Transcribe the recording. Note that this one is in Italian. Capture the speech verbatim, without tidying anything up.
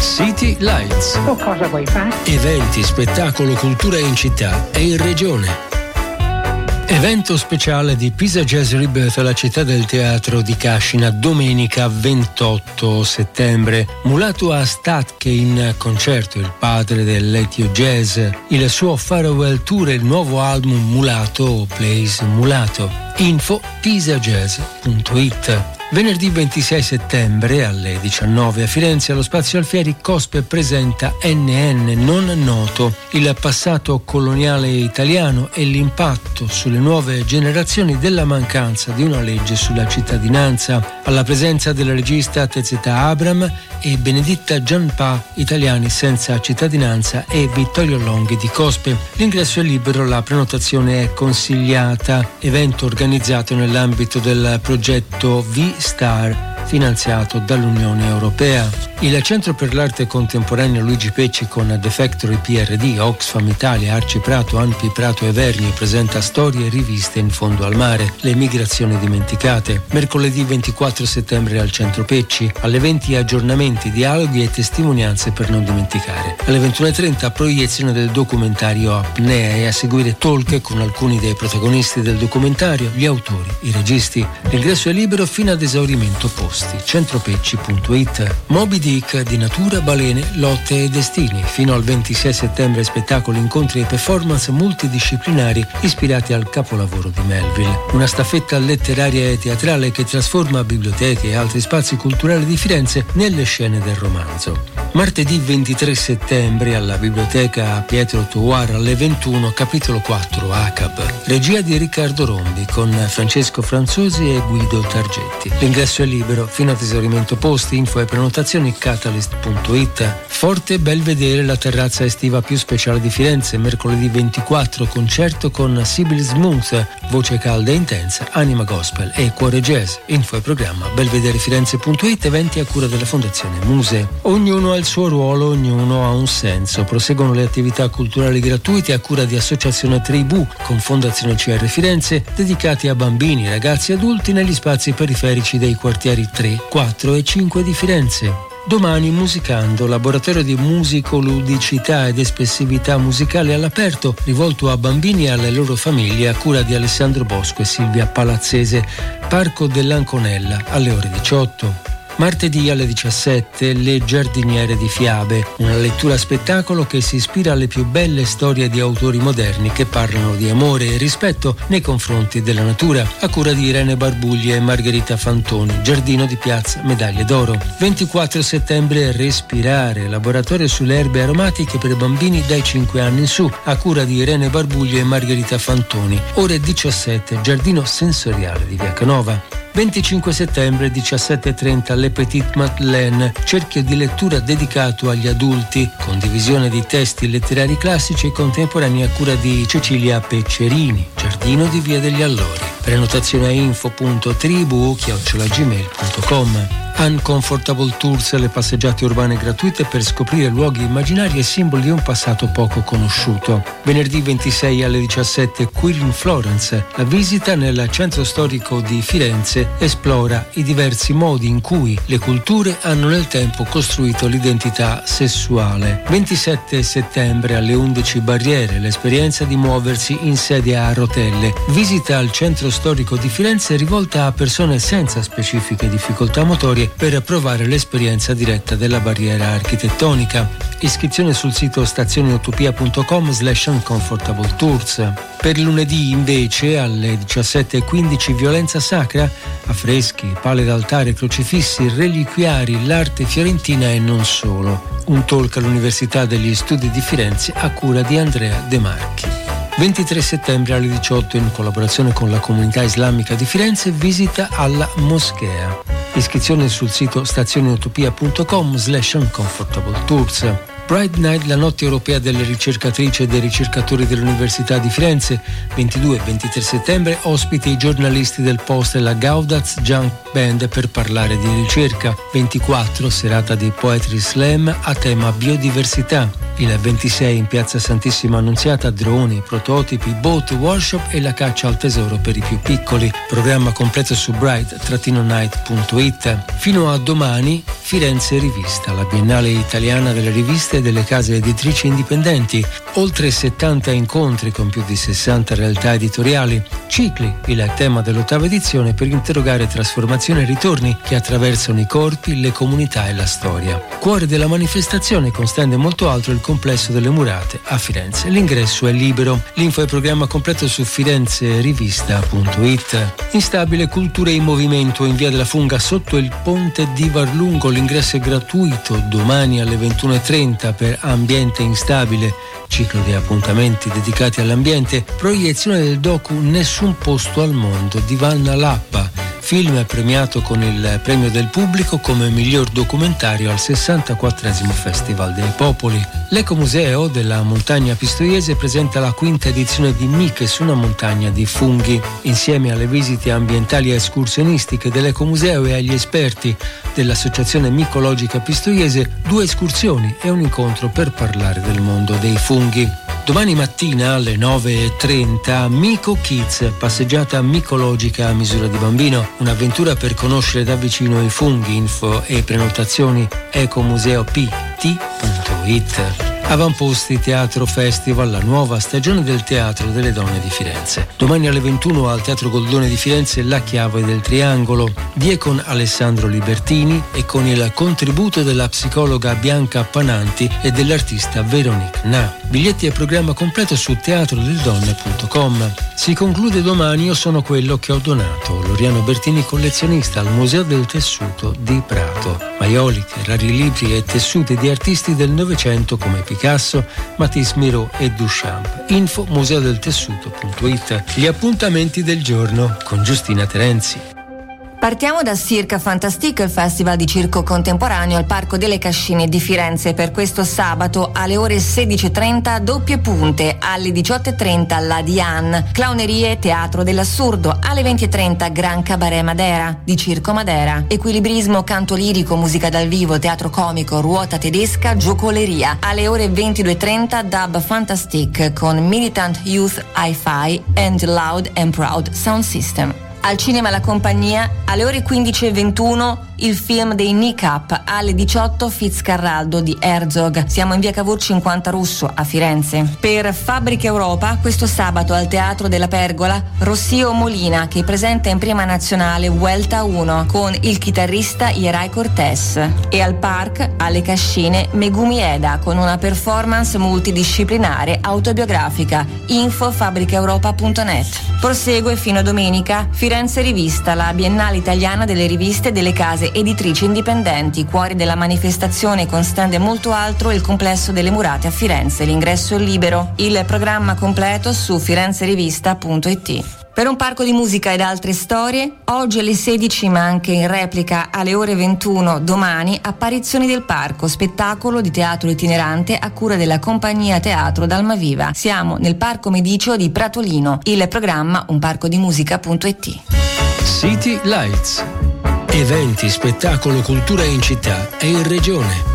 City Lights. O cosa vuoi fare? Eventi, spettacolo, cultura in città e in regione. Evento speciale di Pisa Jazz Rebirth alla Città del Teatro di Cascina domenica ventotto settembre. Mulato a Statke in concerto, il padre del Letio Jazz, il suo farewell tour e il nuovo album Mulato Plays Mulato. Info pisajazz punto it. Venerdì ventisei settembre alle diciannove a Firenze allo Spazio Alfieri Cospe presenta N N non noto, il passato coloniale italiano e l'impatto sulle nuove generazioni della mancanza di una legge sulla cittadinanza, alla presenza della regista Tezeta Abram e Beneditta Gianpa, italiani senza cittadinanza, e Vittorio Longhi di Cospe. L'ingresso è libero, la prenotazione è consigliata. Evento organizzato nell'ambito del progetto V-Star finanziato dall'Unione Europea. Il Centro per l'Arte Contemporanea Luigi Pecci con The Factory P R D, Oxfam Italia, Arci Prato, Anpi Prato e Vergni presenta storie e riviste in fondo al mare, le migrazioni dimenticate. Mercoledì ventiquattro settembre al Centro Pecci, alle venti aggiornamenti, dialoghi e testimonianze per non dimenticare. Alle ventuno e trenta proiezione del documentario Apnea e a seguire talk con alcuni dei protagonisti del documentario, gli autori, i registi. L'ingresso è libero fino ad esaurimento posti. centropecci punto it. Moby Dick di natura, balene, lotte e destini. Fino al ventisei settembre spettacoli, incontri e performance multidisciplinari ispirati al capolavoro di Melville. Una staffetta letteraria e teatrale che trasforma biblioteche e altri spazi culturali di Firenze nelle scene del romanzo. Martedì ventitré settembre alla Biblioteca Pietro Touar alle ventuno, capitolo quattro A C A B. Regia di Riccardo Rombi con Francesco Franzosi e Guido Targetti. L'ingresso è libero fino ad esaurimento posti. Info e prenotazioni catalyst punto it. Forte Belvedere, la terrazza estiva più speciale di Firenze. Mercoledì ventiquattro concerto con Sibyl Smooth, voce calda e intensa, anima gospel e cuore jazz. Info e programma belvederefirenze punto it. Eventi a cura della Fondazione Muse. Ognuno ha il suo ruolo, ognuno ha un senso. Proseguono le attività culturali gratuite a cura di Associazione Tribù con Fondazione C R Firenze, dedicati a bambini, ragazzi e adulti negli spazi periferici dei quartieri tre, quattro e cinque di Firenze. Domani Musicando, laboratorio di musicoludicità ed espressività musicale all'aperto, rivolto a bambini e alle loro famiglie, a cura di Alessandro Bosco e Silvia Palazzese, Parco dell'Anconella, alle ore diciotto. Martedì alle diciassette Le giardiniere di Fiabe, una lettura spettacolo che si ispira alle più belle storie di autori moderni che parlano di amore e rispetto nei confronti della natura, a cura di Irene Barbugli e Margherita Fantoni, Giardino di Piazza Medaglie d'Oro. ventiquattro settembre Respirare, laboratorio sulle erbe aromatiche per bambini dai cinque anni in su, a cura di Irene Barbugli e Margherita Fantoni, ore diciassette Giardino Sensoriale di Via Canova. venticinque settembre diciassette e trenta Le Petite Madeleine, cerchio di lettura dedicato agli adulti, condivisione di testi letterari classici e contemporanei a cura di Cecilia Peccerini, Giardino di Via degli Allori. Prenotazione a info punto tribu chiocciola gmail punto com. Uncomfortable Tours, le passeggiate urbane gratuite per scoprire luoghi immaginari e simboli di un passato poco conosciuto. Venerdì ventisei alle diciassette Queer in Florence, la visita nel centro storico di Firenze esplora i diversi modi in cui le culture hanno nel tempo costruito l'identità sessuale. ventisette settembre alle undici Barriere, l'esperienza di muoversi in sedia a rotelle, visita al centro storico di Firenze rivolta a persone senza specifiche difficoltà motorie per provare l'esperienza diretta della barriera architettonica. Iscrizione sul sito stazioneutopia punto com slash uncomfortable tours. Per lunedì invece alle diciassette e quindici Violenza Sacra, affreschi, pale d'altare, crocifissi, reliquiari, l'arte fiorentina e non solo. Un talk all'Università degli Studi di Firenze a cura di Andrea De Marchi. ventitré settembre alle diciotto, in collaborazione con la comunità islamica di Firenze, visita alla moschea. Iscrizione sul sito stazioneutopia punto com slash uncomfortable tours. Pride Night, la notte europea delle ricercatrici e dei ricercatori dell'Università di Firenze. ventidue e ventitré settembre, ospiti i giornalisti del Post e la Gaudaz Junk Band per parlare di ricerca. ventiquattro, serata di Poetry Slam a tema biodiversità. Il ventisei in piazza Santissima Annunziata, droni, prototipi, boat, workshop e la caccia al tesoro per i più piccoli. Programma completo su bright night punto it. Fino a domani Firenze Rivista, la Biennale italiana delle riviste e delle case editrici indipendenti. Oltre settanta incontri con più di sessanta realtà editoriali. Cicli, il tema dell'ottava edizione, per interrogare trasformazioni e ritorni che attraversano i corpi, le comunità e la storia. Cuore della manifestazione, con stand e molto altro, il complesso delle Murate a Firenze. L'ingresso è libero. L'info e programma completo su firenze rivista punto it. Instabile Culture in Movimento in via della Funga sotto il ponte di Varlungo. L'ingresso è gratuito domani alle ventuno e trenta per Ambiente Instabile, ciclo di appuntamenti dedicati all'ambiente. Proiezione del docu Nessun posto al mondo di Vanna Lappa, film premiato con il premio del pubblico come miglior documentario al sessantaquattresimo Festival dei Popoli. L'Ecomuseo della Montagna Pistoiese presenta la quinta edizione di Miche su una montagna di funghi. Insieme alle visite ambientali e escursionistiche dell'Ecomuseo e agli esperti dell'Associazione Micologica Pistoiese, due escursioni e un incontro per parlare del mondo dei funghi. Domani mattina alle nove e trenta Mico Kids, passeggiata micologica a misura di bambino, un'avventura per conoscere da vicino i funghi. Info e prenotazioni ecomuseo p t punto it. Avamposti Teatro Festival, la nuova stagione del Teatro delle Donne di Firenze. Domani alle ventuno al Teatro Goldone di Firenze La Chiave del Triangolo, die con Alessandro Libertini e con il contributo della psicologa Bianca Pananti e dell'artista Veronique Na. Biglietti e programma completo su teatro delle donne punto com. Si conclude domani Io sono quello che ho donato. Loriano Bertini, collezionista al Museo del Tessuto di Prato. Maioliche, rari libri e tessuti di artisti del Novecento come Picasso, Matisse Miró e Duchamp. Info museo del tessuto punto it. Gli appuntamenti del giorno con Giustina Terenzi. Partiamo da Circa Fantastique, il festival di circo contemporaneo al Parco delle Cascine di Firenze. Per questo sabato alle ore sedici e trenta doppie punte, alle diciotto e trenta la Diane, clownerie, teatro dell'assurdo, alle venti e trenta Gran Cabaret Madera, di Circo Madera, equilibrismo, canto lirico, musica dal vivo, teatro comico, ruota tedesca, giocoleria. Alle ore ventidue e trenta Dub Fantastique con Militant Youth Hi-Fi and Loud and Proud Sound System. Al cinema La Compagnia, alle ore quindici e ventuno il film dei Nick Up, alle diciotto Fitzcarraldo di Herzog. Siamo in via Cavour cinquanta Russo a Firenze. Per Fabbrica Europa, questo sabato al Teatro della Pergola, Rossio Molina, che presenta in prima nazionale Vuelta uno con il chitarrista Ierai Cortés. E al Park, alle Cascine, Megumi Eda con una performance multidisciplinare autobiografica. Info fabbricaeuropa punto net. Prosegue fino a domenica Firenze Rivista, la Biennale italiana delle riviste e delle case editrici indipendenti, cuore della manifestazione con stand e molto altro, il complesso delle Murate a Firenze. L'ingresso è libero. Il programma completo su firenze rivista punto it. Per un parco di musica ed altre storie, oggi alle sedici ma anche in replica alle ore ventuno domani, Apparizioni del Parco, spettacolo di teatro itinerante a cura della compagnia Teatro d'Almaviva. Siamo nel Parco Medicio di Pratolino. Il programma un parco di musica punto it. City Lights. Eventi, spettacolo, cultura in città e in regione.